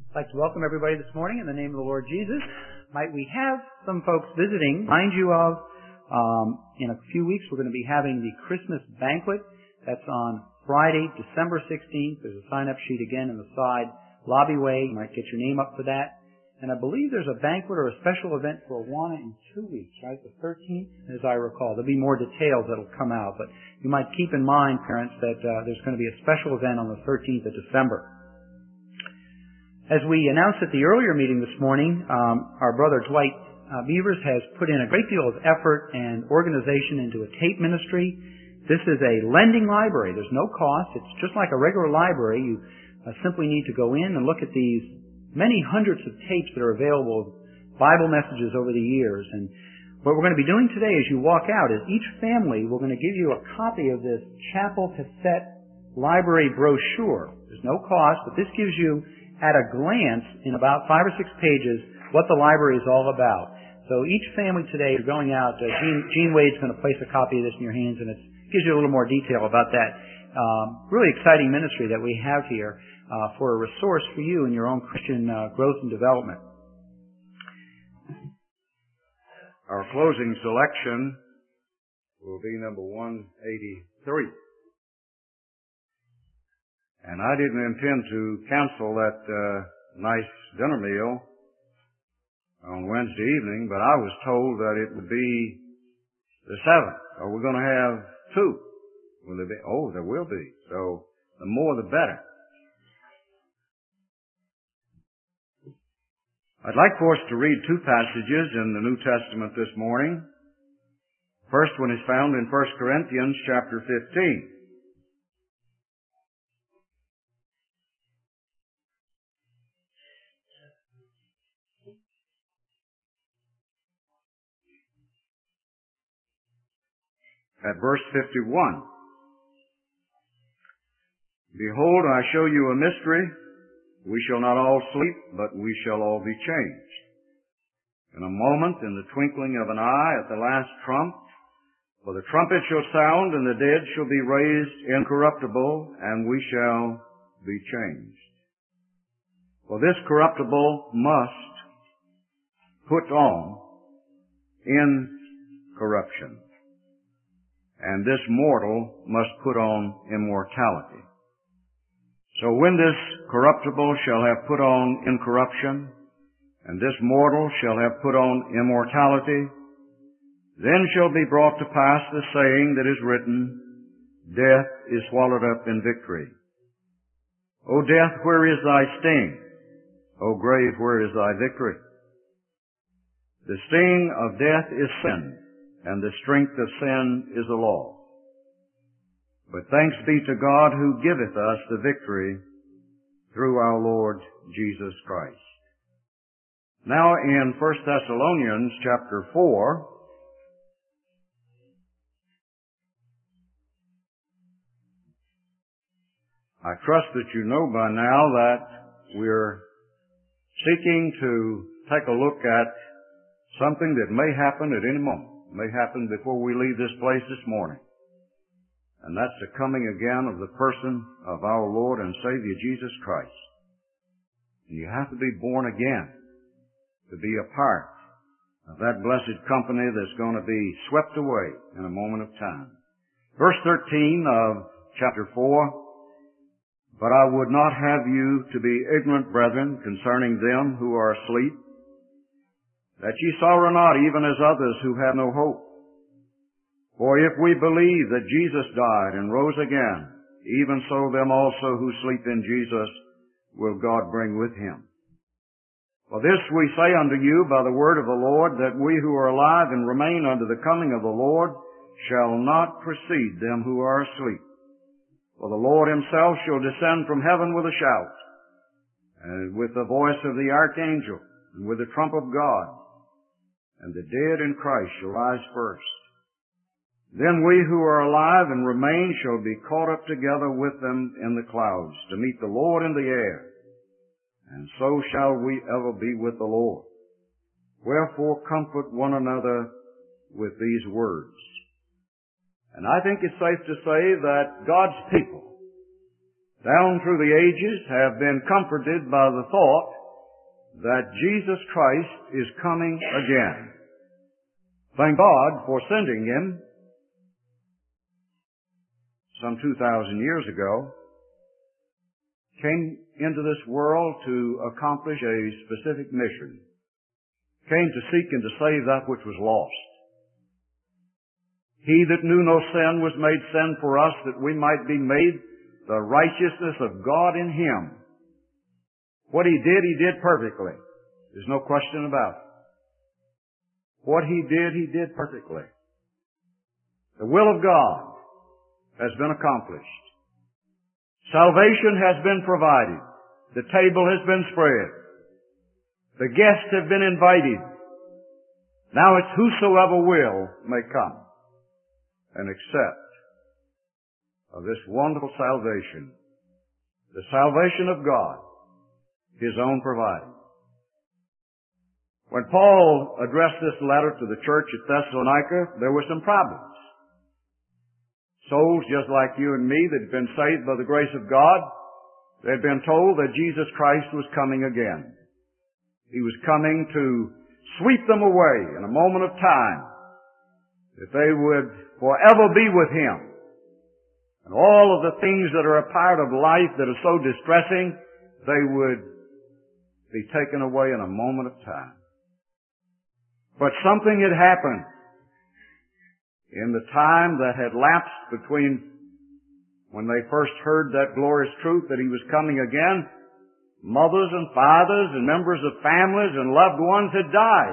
I'd like to welcome everybody this morning in the name of the Lord Jesus. Might we have some folks visiting? Remind you of, in a few weeks, we're going to be having the Christmas banquet. That's on Friday, December 16th. There's a sign-up sheet again in the side lobbyway. You might get your name up for that. And I believe there's a banquet or a special event for Awana in 2 weeks, right? The 13th, as I recall. There'll be more details that'll come out. But you might keep in mind, parents, that there's going to be a special event on the 13th of December. As we announced at the earlier meeting this morning, our brother Dwight Beavers has put in a great deal of effort and organization into a tape ministry. This is a lending library. There's no cost. It's just like a regular library. You simply need to go in and look at these many hundreds of tapes that are available, Bible messages over the years. And what we're going to be doing today as you walk out is each family, we're going to give you a copy of this chapel cassette library brochure. There's no cost, but this gives you at a glance, in about 5 or 6 pages, what the library is all about. So each family today, you're going out, Gene Wade's going to place a copy of this in your hands, and it gives you a little more detail about that really exciting ministry that we have here for a resource for you in your own Christian growth and development. Our closing selection will be number 183. And I didn't intend to cancel that nice dinner meal on Wednesday evening, but I was told that it would be the 7th. Are we going to have 2? Will there be? Oh, there will be. So the more the better. I'd like for us to read 2 passages in the New Testament this morning. First one is found in 1 Corinthians chapter 15. At verse 51, Behold, I show you a mystery. We shall not all sleep, but we shall all be changed. In a moment, in the twinkling of an eye, at the last trump, for the trumpet shall sound, and the dead shall be raised incorruptible, and we shall be changed. For this corruptible must put on incorruption, and this mortal must put on immortality. So when this corruptible shall have put on incorruption, and this mortal shall have put on immortality, then shall be brought to pass the saying that is written, Death is swallowed up in victory. O death, where is thy sting? O grave, where is thy victory? The sting of death is sin, and the strength of sin is the law. But thanks be to God who giveth us the victory through our Lord Jesus Christ. Now in 1 Thessalonians chapter 4, I trust that you know by now that we're seeking to take a look at something that may happen at any moment. May happen before we leave this place this morning. And that's the coming again of the person of our Lord and Savior Jesus Christ. And you have to be born again to be a part of that blessed company that's going to be swept away in a moment of time. Verse 13 of chapter 4, But I would not have you to be ignorant, brethren, concerning them who are asleep, that ye sorrow not even as others who have no hope. For if we believe that Jesus died and rose again, even so them also who sleep in Jesus will God bring with him. For this we say unto you by the word of the Lord, that we who are alive and remain unto the coming of the Lord shall not precede them who are asleep. For the Lord himself shall descend from heaven with a shout, and with the voice of the archangel, and with the trump of God, and the dead in Christ shall rise first. Then we who are alive and remain shall be caught up together with them in the clouds to meet the Lord in the air. And so shall we ever be with the Lord. Wherefore comfort one another with these words. And I think it's safe to say that God's people, down through the ages, have been comforted by the thought that Jesus Christ is coming again. Thank God for sending Him some 2,000 years ago, came into this world to accomplish a specific mission, came to seek and to save that which was lost. He that knew no sin was made sin for us, that we might be made the righteousness of God in Him. What He did perfectly. There's no question about it. What He did perfectly. The will of God has been accomplished. Salvation has been provided. The table has been spread. The guests have been invited. Now it's whosoever will may come and accept of this wonderful salvation. The salvation of God, His own providing. When Paul addressed this letter to the church at Thessalonica, there were some problems. Souls just like you and me that had been saved by the grace of God, they had been told that Jesus Christ was coming again. He was coming to sweep them away in a moment of time, that they would forever be with Him. And all of the things that are a part of life that are so distressing, they would be taken away in a moment of time. But something had happened in the time that had lapsed between when they first heard that glorious truth that He was coming again. Mothers and fathers and members of families and loved ones had died.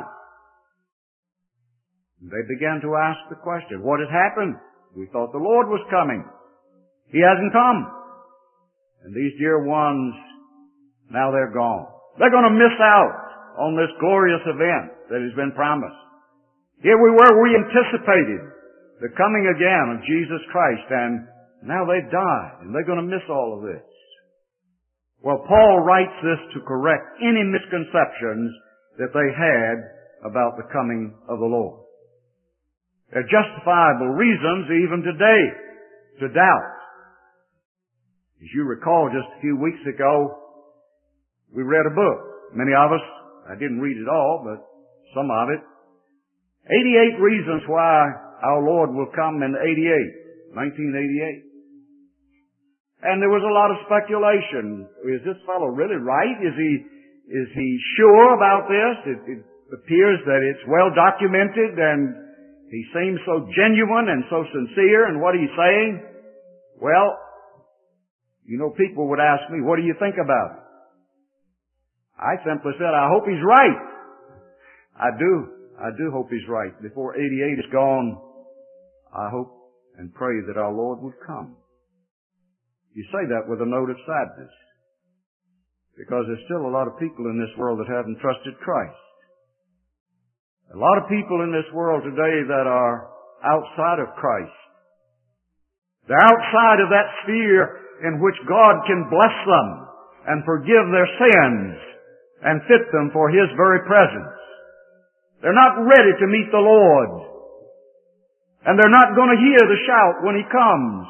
They began to ask the question, what had happened? We thought the Lord was coming. He hasn't come. And these dear ones, now they're gone. They're going to miss out on this glorious event that has been promised. Here we were, we anticipated the coming again of Jesus Christ, and now they've died, and they're going to miss all of this. Well, Paul writes this to correct any misconceptions that they had about the coming of the Lord. There are justifiable reasons even today to doubt. As you recall, just a few weeks ago, we read a book. Many of us, I didn't read it all, but some of it. 88 reasons why our Lord will come in 1988. And there was a lot of speculation. Is this fellow really right? Is he sure about this? It appears that it's well documented and he seems so genuine and so sincere in what he's saying. Well, you know, people would ask me, what do you think about it? I simply said, I hope he's right. I do hope he's right. Before 88 is gone, I hope and pray that our Lord would come. You say that with a note of sadness, because there's still a lot of people in this world that haven't trusted Christ. A lot of people in this world today that are outside of Christ. They're outside of that sphere in which God can bless them and forgive their sins and fit them for His very presence. They're not ready to meet the Lord. And they're not going to hear the shout when He comes.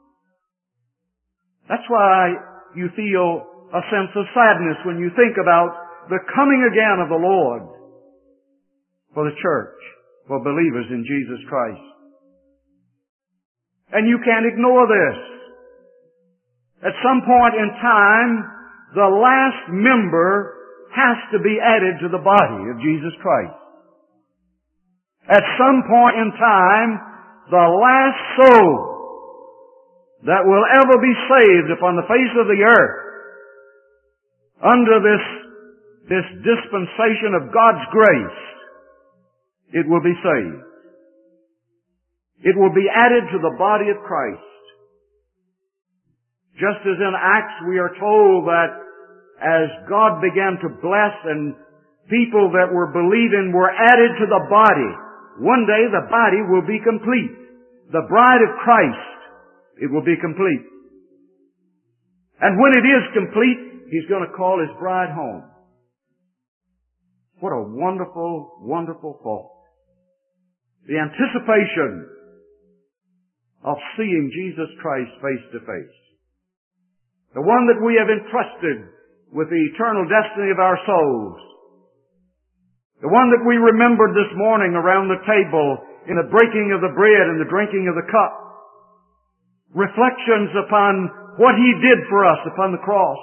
That's why you feel a sense of sadness when you think about the coming again of the Lord for the church, for believers in Jesus Christ. And you can't ignore this. At some point in time, the last member has to be added to the body of Jesus Christ. At some point in time, the last soul that will ever be saved upon the face of the earth under this dispensation of God's grace, it will be saved. It will be added to the body of Christ. Just as in Acts we are told that as God began to bless and people that were believing were added to the body, one day the body will be complete. The bride of Christ, it will be complete. And when it is complete, He's going to call His bride home. What a wonderful, wonderful thought. The anticipation of seeing Jesus Christ face to face. The one that we have entrusted with the eternal destiny of our souls. The one that we remembered this morning around the table in the breaking of the bread and the drinking of the cup. Reflections upon what He did for us upon the cross.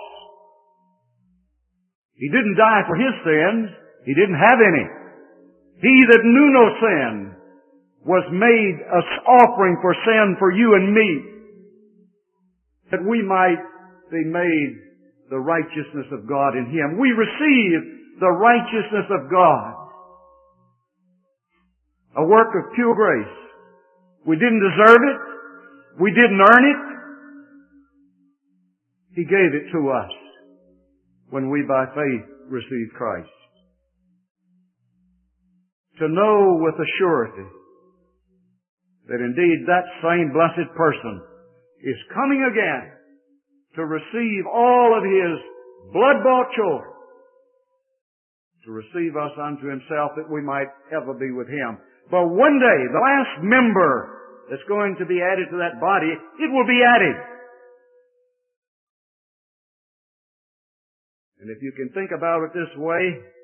He didn't die for His sins. He didn't have any. He that knew no sin was made an offering for sin for you and me, that we might be made the righteousness of God in Him. We receive the righteousness of God. A work of pure grace. We didn't deserve it. We didn't earn it. He gave it to us when we by faith received Christ. To know with a surety that indeed that same blessed person is coming again to receive all of His blood-bought children, to receive us unto Himself that we might ever be with Him. But one day, the last member that's going to be added to that body, it will be added. And if you can think about it this way,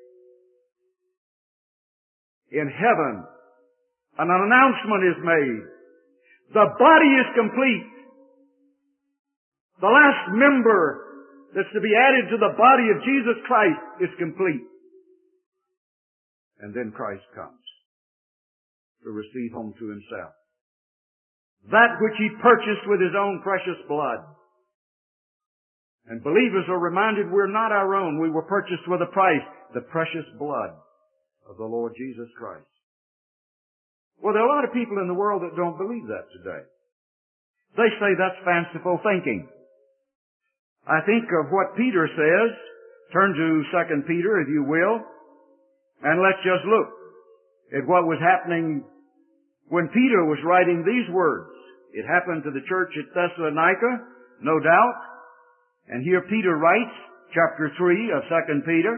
in heaven, an announcement is made. The body is complete. The last member that's to be added to the body of Jesus Christ is complete. And then Christ comes to receive home to Himself. That which He purchased with His own precious blood. And believers are reminded we're not our own. We were purchased with a price, the precious blood of the Lord Jesus Christ. Well, there are a lot of people in the world that don't believe that today. They say that's fanciful thinking. I think of what Peter says. Turn to 2 Peter, if you will, and let's just look at what was happening when Peter was writing these words. It happened to the church at Thessalonica, no doubt. And here Peter writes, chapter 3 of 2 Peter.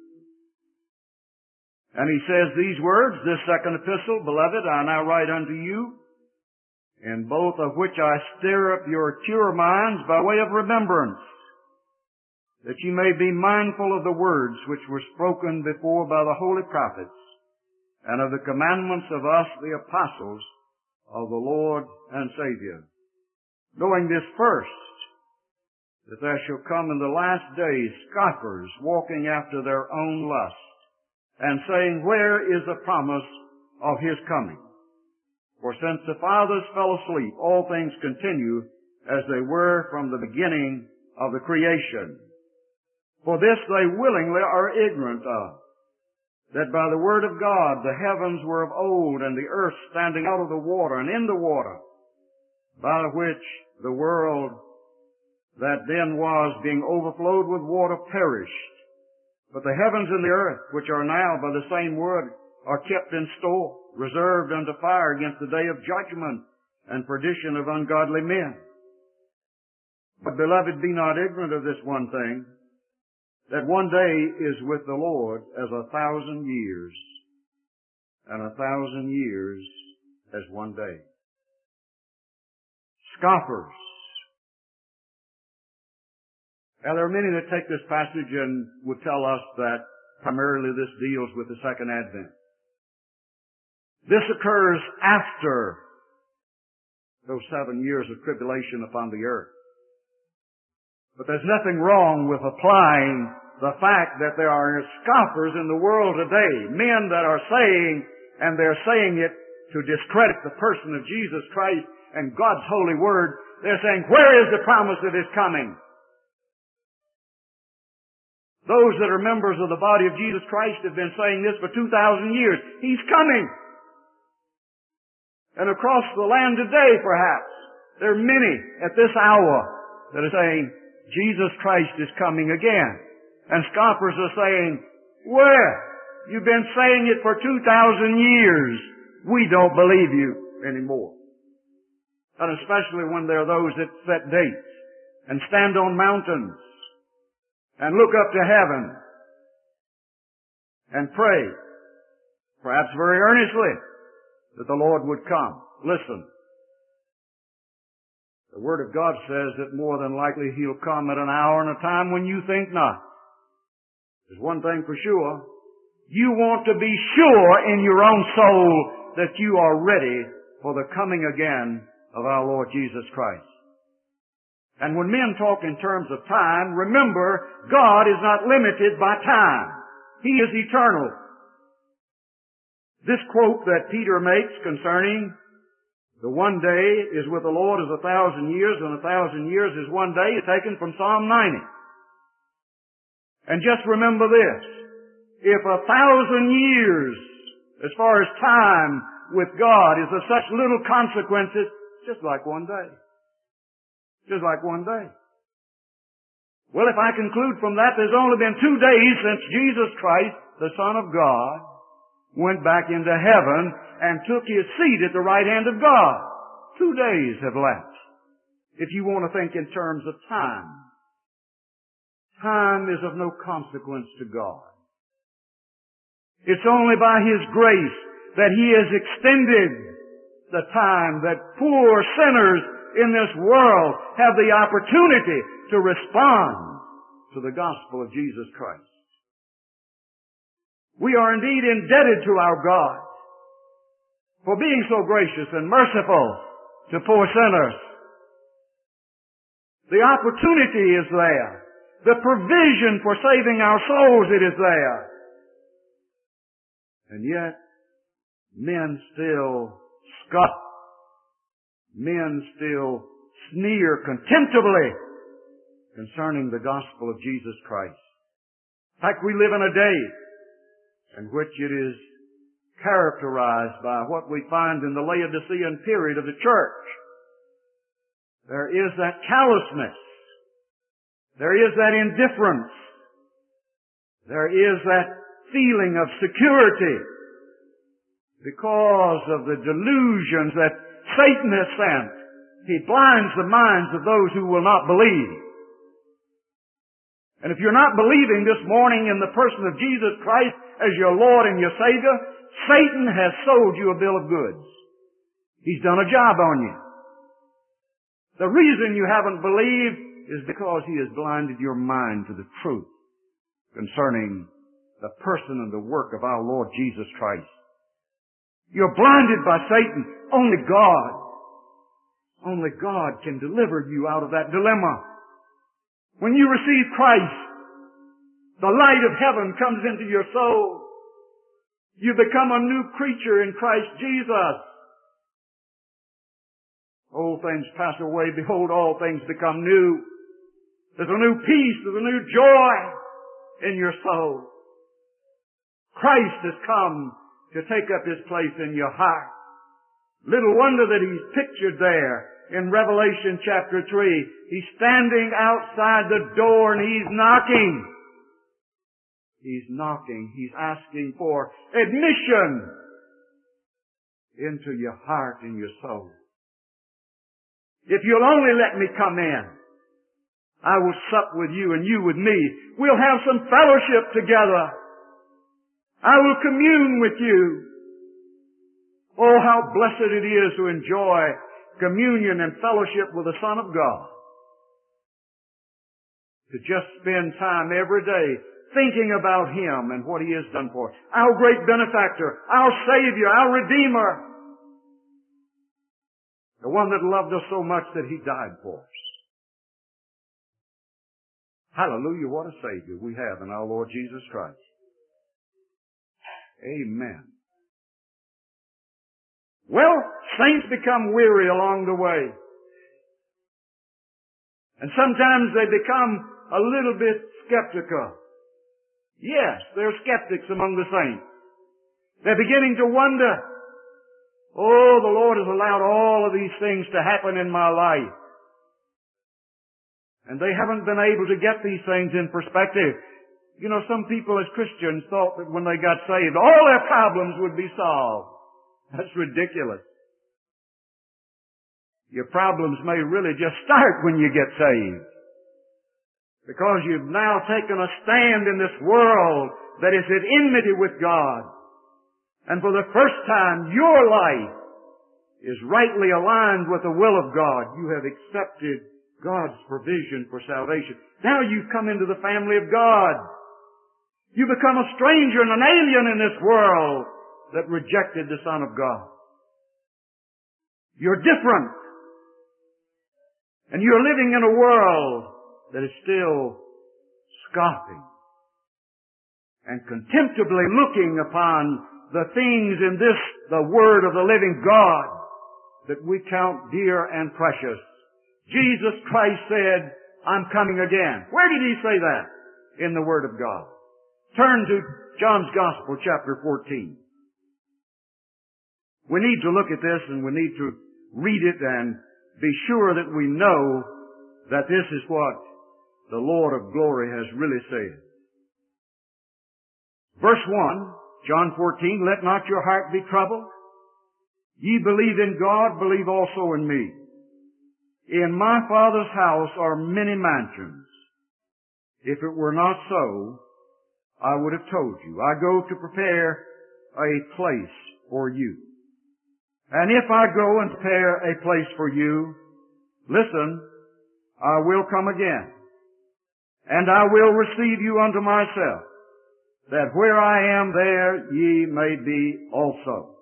And he says these words, "This second epistle, beloved, I now write unto you, in both of which I stir up your pure minds by way of remembrance, that ye may be mindful of the words which were spoken before by the holy prophets, and of the commandments of us, the apostles of the Lord and Savior. Knowing this first, that there shall come in the last days scoffers, walking after their own lust, and saying, Where is the promise of His coming? For since the fathers fell asleep, all things continue as they were from the beginning of the creation. For this they willingly are ignorant of, that by the word of God the heavens were of old, and the earth standing out of the water and in the water, by which the world that then was, being overflowed with water, perished. But the heavens and the earth, which are now by the same word, are kept in store, reserved unto fire against the day of judgment and perdition of ungodly men. But, beloved, be not ignorant of this one thing, that one day is with the Lord as 1,000 years, and 1,000 years as one day. Scoffers. Now, there are many that take this passage and would tell us that primarily this deals with the second advent. This occurs after those 7 years of tribulation upon the earth. But there's nothing wrong with applying the fact that there are scoffers in the world today, men that are saying, and they're saying it to discredit the person of Jesus Christ and God's holy word. They're saying, where is the promise of His coming? Those that are members of the body of Jesus Christ have been saying this for 2,000 years. He's coming. And across the land today, perhaps, there are many at this hour that are saying, Jesus Christ is coming again. And scoffers are saying, where? You've been saying it for 2,000 years. We don't believe you anymore. And especially when there are those that set dates and stand on mountains and look up to heaven and pray, perhaps very earnestly, that the Lord would come. Listen. The Word of God says that more than likely He'll come at an hour and a time when you think not. There's one thing for sure. You want to be sure in your own soul that you are ready for the coming again of our Lord Jesus Christ. And when men talk in terms of time, remember, God is not limited by time. He is eternal. This quote that Peter makes concerning the one day is with the Lord as 1,000 years, and 1,000 years is one day, is taken from Psalm 90. And just remember this. If 1,000 years, as far as time with God, is of such little consequences, just like one day. Just like one day. Well, if I conclude from that, there's only been 2 days since Jesus Christ, the Son of God, went back into heaven and took His seat at the right hand of God. 2 days have lapsed. If you want to think in terms of time. Time is of no consequence to God. It's only by His grace that He has extended the time that poor sinners in this world have the opportunity to respond to the gospel of Jesus Christ. We are indeed indebted to our God for being so gracious and merciful to poor sinners. The opportunity is there. The provision for saving our souls, it is there. And yet, men still scoff. Men still sneer contemptibly concerning the gospel of Jesus Christ. In fact, we live in a day in which it is characterized by what we find in the Laodicean period of the church. There is that callousness. There is that indifference. There is that feeling of security because of the delusions that Satan has sent. He blinds the minds of those who will not believe. And if you're not believing this morning in the person of Jesus Christ as your Lord and your Savior, Satan has sold you a bill of goods. He's done a job on you. The reason you haven't believed is because he has blinded your mind to the truth concerning the person and the work of our Lord Jesus Christ. You're blinded by Satan. Only God can deliver you out of that dilemma. When you receive Christ, the light of heaven comes into your soul. You become a new creature in Christ Jesus. Old things pass away. Behold, all things become new. There's a new peace. There's a new joy in your soul. Christ has come to take up His place in your heart. Little wonder that He's pictured there in Revelation chapter 3. He's standing outside the door and He's knocking. He's knocking. He's asking for admission into your heart and your soul. If you'll only let me come in, I will sup with you and you with me. We'll have some fellowship together. I will commune with you. Oh, how blessed it is to enjoy communion and fellowship with the Son of God. To just spend time every day thinking about Him and what He has done for us. Our great benefactor, our Savior, our Redeemer. The one that loved us so much that He died for us. Hallelujah, what a Savior we have in our Lord Jesus Christ. Amen. Well, saints become weary along the way. And sometimes they become a little bit skeptical. Yes, there are skeptics among the saints. They're beginning to wonder, oh, the Lord has allowed all of these things to happen in my life. And they haven't been able to get these things in perspective. You know, some people as Christians thought that when they got saved, all their problems would be solved. That's ridiculous. Your problems may really just start when you get saved. Because you've now taken a stand in this world that is at enmity with God. And for the first time, your life is rightly aligned with the will of God. You have accepted God's provision for salvation. Now you've come into the family of God. You become a stranger and an alien in this world that rejected the Son of God. You're different. And you're living in a world that is still scoffing and contemptibly looking upon the things in this, the Word of the living God, that we count dear and precious. Jesus Christ said, I'm coming again. Where did He say that? In the Word of God. Turn to John's Gospel, chapter 14. We need to look at this and we need to read it and be sure that we know that this is what the Lord of glory has really said. Verse 1, John 14, let not your heart be troubled. Ye believe in God, believe also in me. In my Father's house are many mansions. If it were not so, I would have told you. I go to prepare a place for you. And if I go and prepare a place for you, listen, I will come again, and I will receive you unto myself, that where I am, there ye may be also.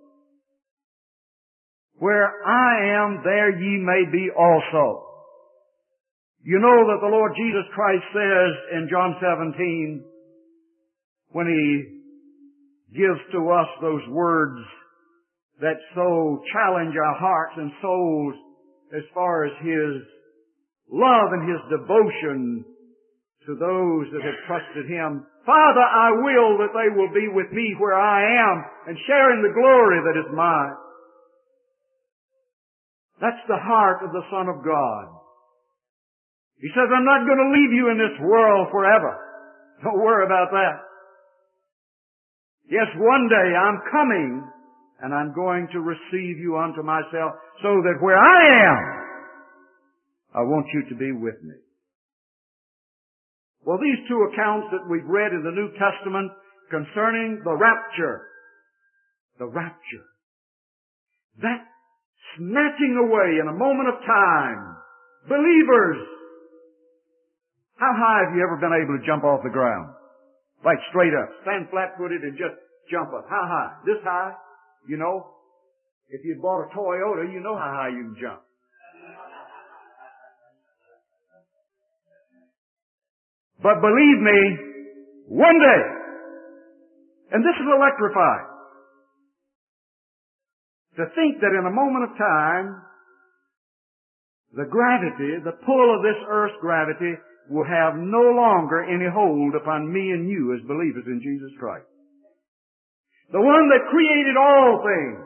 Where I am, there ye may be also. You know that the Lord Jesus Christ says in John 17, when He gives to us those words that so challenge our hearts and souls as far as His love and His devotion to those that have trusted Him. Father, I will that they will be with me where I am and share in the glory that is mine. That's the heart of the Son of God. He says, I'm not going to leave you in this world forever. Don't worry about that. Yes, one day I'm coming and I'm going to receive you unto myself so that where I am, I want you to be with me. Well, these two accounts that we've read in the New Testament concerning the rapture, that snatching away in a moment of time, believers, how high have you ever been able to jump off the ground? Like straight up, stand flat-footed and just jump up. How high? This high? You know, if you bought a Toyota, you know how high you can jump. But believe me, one day, and this is electrifying, to think that in a moment of time, the gravity, the pull of this earth's gravity will have no longer any hold upon me and you as believers in Jesus Christ. The one that created all things.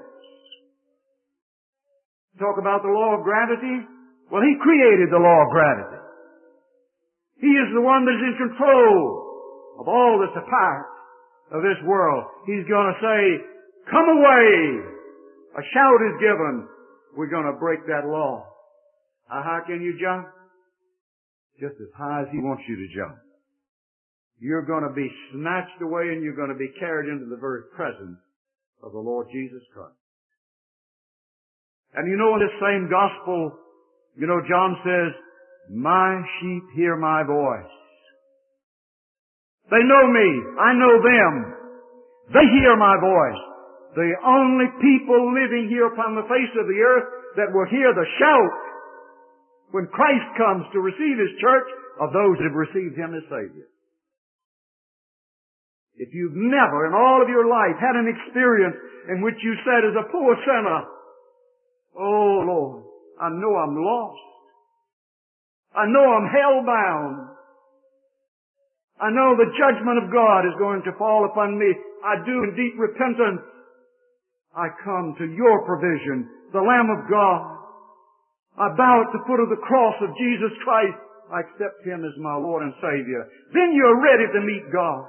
Talk about the law of gravity. Well, He created the law of gravity. He is the one that is in control of all that's a part of this world. He's going to say, come away. A shout is given. We're going to break that law. How high can you jump? Just as high as He wants you to jump. You're going to be snatched away and you're going to be carried into the very presence of the Lord Jesus Christ. And you know, in this same gospel, you know, John says, my sheep hear my voice. They know me. I know them. They hear my voice. The only people living here upon the face of the earth that will hear the shout when Christ comes to receive His church are those that have received Him as Savior. If you've never in all of your life had an experience in which you said as a poor sinner, oh Lord, I know I'm lost. I know I'm hell-bound. I know the judgment of God is going to fall upon me. I do in deep repentance. I come to your provision, the Lamb of God. I bow at the foot of the cross of Jesus Christ. I accept Him as my Lord and Savior. Then you're ready to meet God.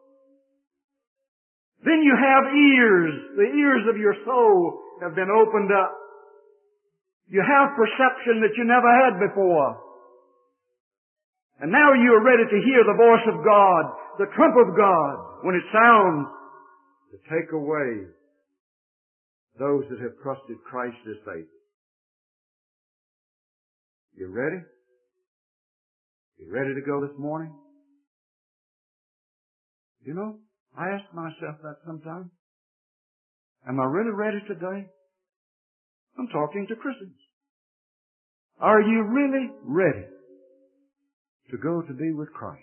Then you have ears. The ears of your soul have been opened up. You have perception that you never had before. And now you are ready to hear the voice of God, the trump of God, when it sounds to take away those that have trusted Christ as Savior. You ready? You ready to go this morning? You know, I ask myself that sometimes. Am I really ready today? I'm talking to Christians. Are you really ready to go to be with Christ?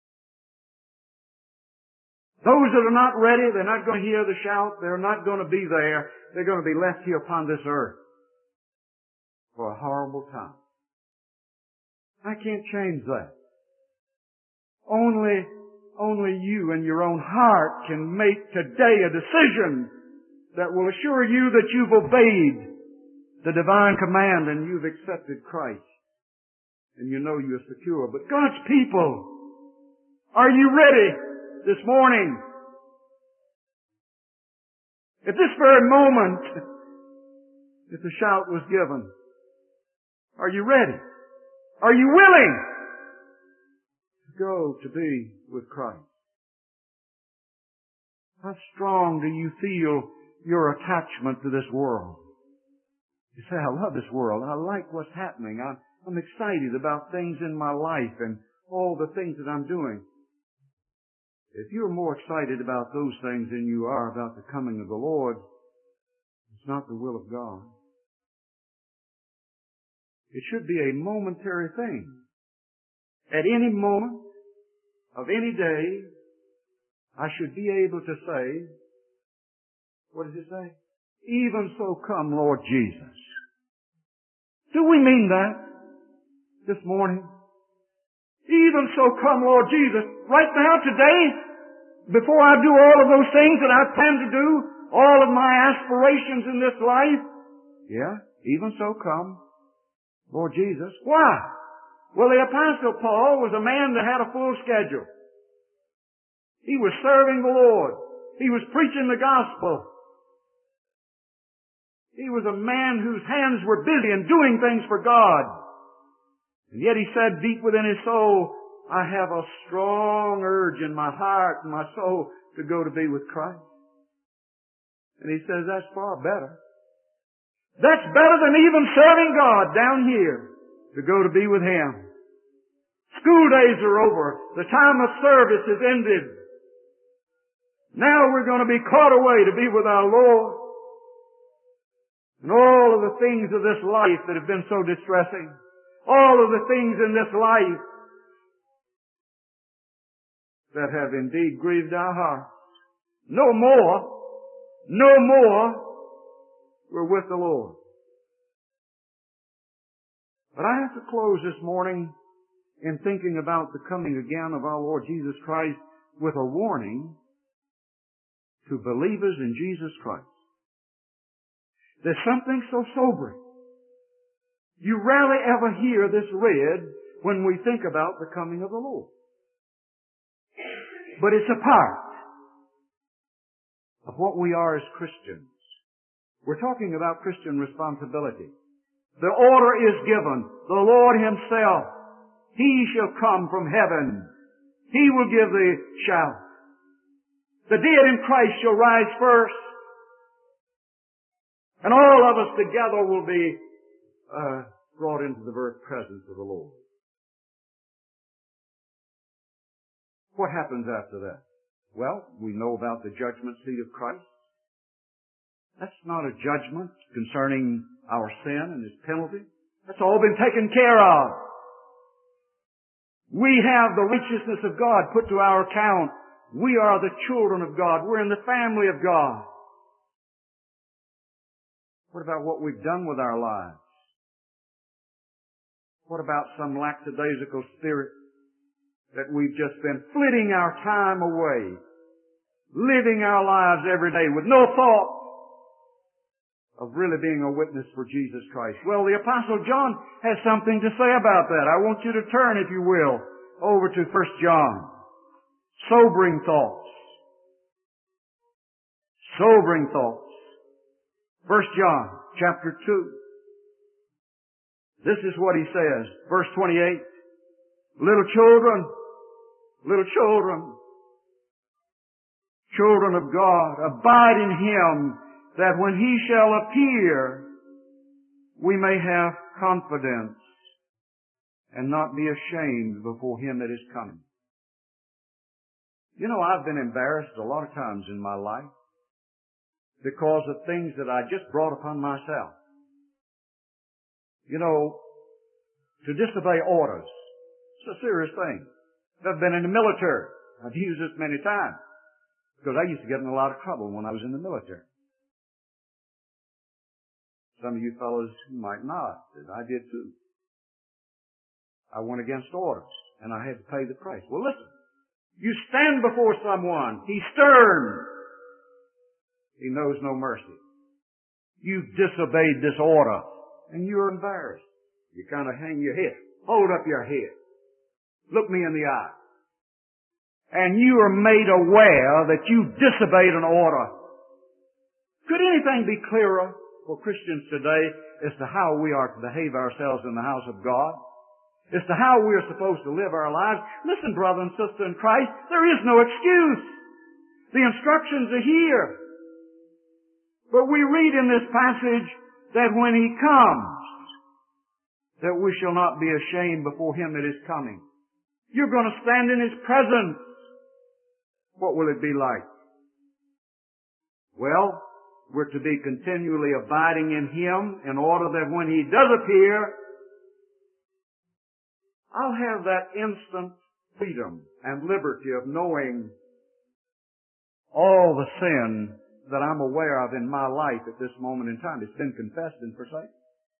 Those that are not ready, they're not going to hear the shout. They're not going to be there. They're going to be left here upon this earth for a horrible time. I can't change that. Only you in your own heart can make today a decision that will assure you that you've obeyed the divine command and you've accepted Christ. And you know you're secure. But God's people, are you ready this morning? At this very moment, if the shout was given, are you ready? Are you willing to go to be with Christ? How strong do you feel your attachment to this world? You say, I love this world. I like what's happening. I'm excited about things in my life and all the things that I'm doing. If you're more excited about those things than you are about the coming of the Lord, it's not the will of God. It should be a momentary thing. At any moment of any day, I should be able to say, what does it say? Even so come, Lord Jesus. Do we mean that this morning? Even so come, Lord Jesus. Right now, today, before I do all of those things that I plan to do, all of my aspirations in this life, yeah, even so come, Lord Jesus. Why? Well, the Apostle Paul was a man that had a full schedule. He was serving the Lord. He was preaching the gospel. He was a man whose hands were busy and doing things for God. And yet he said deep within his soul, I have a strong urge in my heart and my soul to go to be with Christ. And he says that's far better. That's better than even serving God down here, to go to be with Him. School days are over. The time of service is ended. Now we're going to be caught away to be with our Lord. And all of the things of this life that have been so distressing, all of the things in this life that have indeed grieved our hearts. No more we're with the Lord. But I have to close this morning in thinking about the coming again of our Lord Jesus Christ with a warning to believers in Jesus Christ. There's something so sobering. You rarely ever hear this read when we think about the coming of the Lord. But it's a part of what we are as Christians. We're talking about Christian responsibility. The order is given. The Lord Himself, He shall come from heaven. He will give the shout. The dead in Christ shall rise first. And all of us together will be brought into the very presence of the Lord. What happens after that? Well, we know about the judgment seat of Christ. That's not a judgment concerning our sin and its penalty. That's all been taken care of. We have the righteousness of God put to our account. We are the children of God. We're in the family of God. What about what we've done with our lives? What about some lackadaisical spirit that we've just been flitting our time away, living our lives every day with no thought of really being a witness for Jesus Christ? Well, the Apostle John has something to say about that. I want you to turn, if you will, over to 1 John. Sobering thoughts. Sobering thoughts. 1 John chapter 2. This is what he says. Verse 28. Little children, children of God, abide in Him, that when He shall appear, we may have confidence and not be ashamed before Him that is coming. You know, I've been embarrassed a lot of times in my life because of things that I just brought upon myself. You know, to disobey orders, it's a serious thing. I've been in the military. I've used this many times because I used to get in a lot of trouble when I was in the military. Some of you fellows might not, but I did too. I went against orders, and I had to pay the price. Well, listen. You stand before someone. He's stern. He knows no mercy. You've disobeyed this order, and you're embarrassed. You kind of hang your head. Hold up your head. Look me in the eye. And you are made aware that you've disobeyed an order. Could anything be clearer for Christians today as to how we are to behave ourselves in the house of God? As to how we are supposed to live our lives? Listen, brother and sister in Christ, there is no excuse. The instructions are here. But we read in this passage that when He comes, that we shall not be ashamed before Him at His coming. You're going to stand in His presence. What will it be like? Well, we're to be continually abiding in Him in order that when He does appear, I'll have that instant freedom and liberty of knowing all the sin that I'm aware of in my life at this moment in time. It's been confessed and forsaken.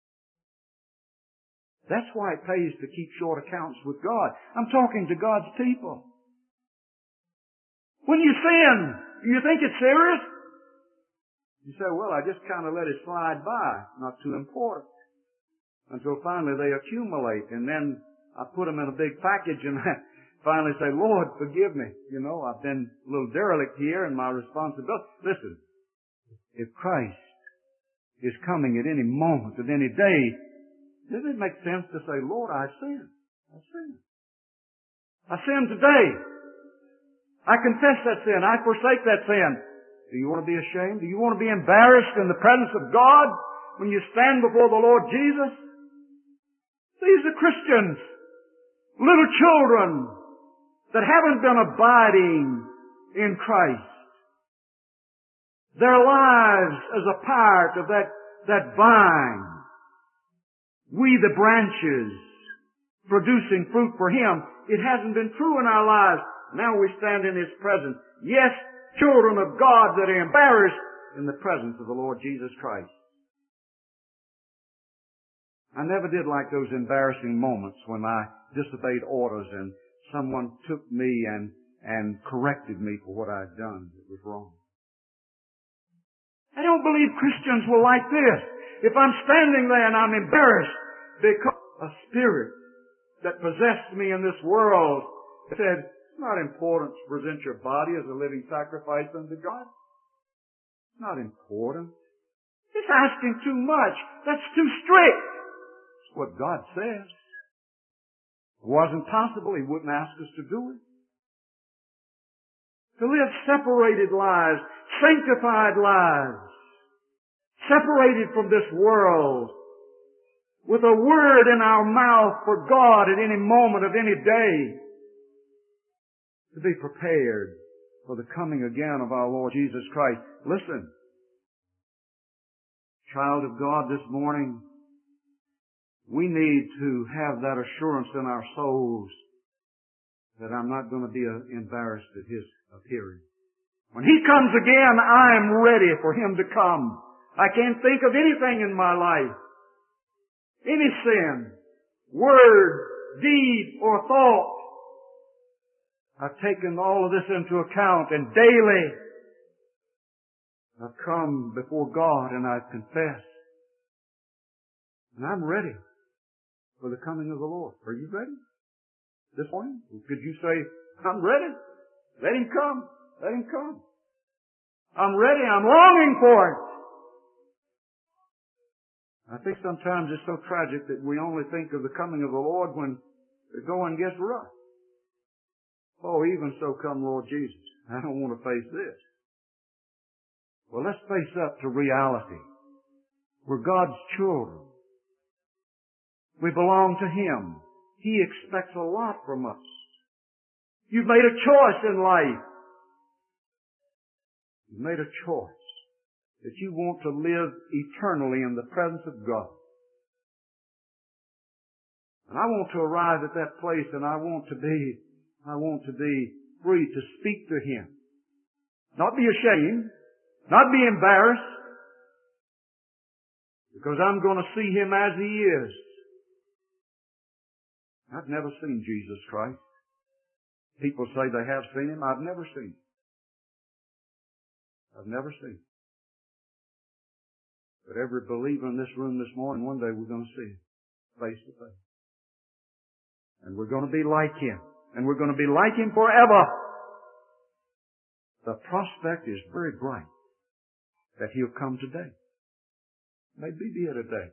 That's why it pays to keep short accounts with God. I'm talking to God's people. When you sin, do you think it's serious? You say, well, I just kind of let it slide by. Not too important. Until finally they accumulate, and then I put them in a big package and I finally say, Lord, forgive me. You know, I've been a little derelict here in my responsibility. Listen, if Christ is coming at any moment, at any day, does it make sense to say, Lord, I sinned. I sinned. I sinned today. I confess that sin. I forsake that sin. Do you want to be ashamed? Do you want to be embarrassed in the presence of God when you stand before the Lord Jesus? These are Christians. Little children that haven't been abiding in Christ. Their lives as a part of that vine. We the branches producing fruit for Him. It hasn't been true in our lives. Now we stand in His presence. Yes, children of God that are embarrassed in the presence of the Lord Jesus Christ. I never did like those embarrassing moments when I disobeyed orders and someone took me and corrected me for what I'd done that was wrong. I don't believe Christians will like this. If I'm standing there and I'm embarrassed because a spirit that possessed me in this world said, it's not important to present your body as a living sacrifice unto God. It's not important. It's asking too much. That's too strict. It's what God says. If it wasn't possible, He wouldn't ask us to do it. To live separated lives, sanctified lives, separated from this world, with a word in our mouth for God at any moment of any day, to be prepared for the coming again of our Lord Jesus Christ. Listen, child of God, this morning, we need to have that assurance in our souls that I'm not going to be embarrassed at His appearing. When He comes again, I'm ready for Him to come. I can't think of anything in my life, any sin, word, deed, or thought. I've taken all of this into account, and daily I've come before God and I've confessed. And I'm ready for the coming of the Lord. Are you ready? This morning? Could you say, I'm ready? Let Him come. Let Him come. I'm ready. I'm longing for it. I think sometimes it's so tragic that we only think of the coming of the Lord when the going gets rough. Oh, even so come Lord Jesus. I don't want to face this. Well, let's face up to reality. We're God's children. We belong to Him. He expects a lot from us. You've made a choice in life. You've made a choice that you want to live eternally in the presence of God. And I want to arrive at that place, and I want to be free to speak to Him. Not be ashamed, not be embarrassed, because I'm going to see Him as He is. I've never seen Jesus Christ. People say they have seen Him. I've never seen Him. I've never seen Him. But every believer in this room this morning, one day we're going to see Him face to face. And we're going to be like Him. And we're going to be like Him forever. The prospect is very bright that He'll come today. Maybe be here today.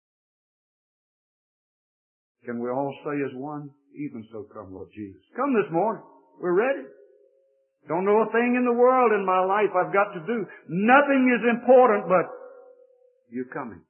Can we all say as one, even so come, Lord Jesus? Come this morning. We're ready. Don't know a thing in the world in my life I've got to do. Nothing is important but you coming.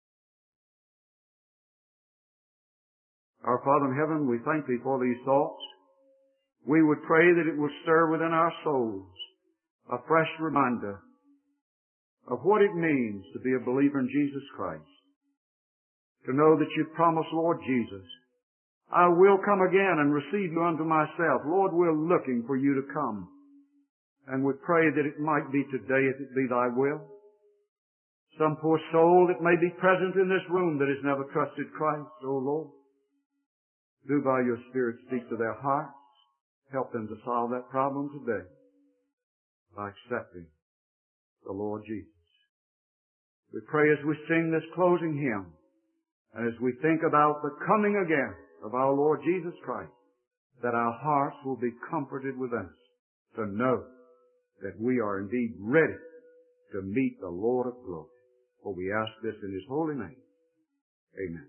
Our Father in heaven, we thank Thee for these thoughts. We would pray that it would stir within our souls a fresh reminder of what it means to be a believer in Jesus Christ. To know that You promised, Lord Jesus, I will come again and receive You unto myself. Lord, we're looking for You to come. And we pray that it might be today if it be Thy will. Some poor soul that may be present in this room that has never trusted Christ, oh Lord, do by Your Spirit speak to their hearts. Help them to solve that problem today by accepting the Lord Jesus. We pray as we sing this closing hymn, and as we think about the coming again of our Lord Jesus Christ, that our hearts will be comforted within us to know that we are indeed ready to meet the Lord of glory. For we ask this in His holy name. Amen.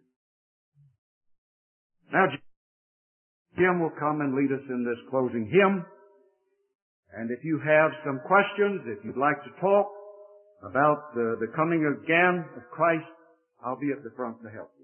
Now, Jim will come and lead us in this closing hymn. And if you have some questions, if you'd like to talk about the coming again of Christ, I'll be at the front to help.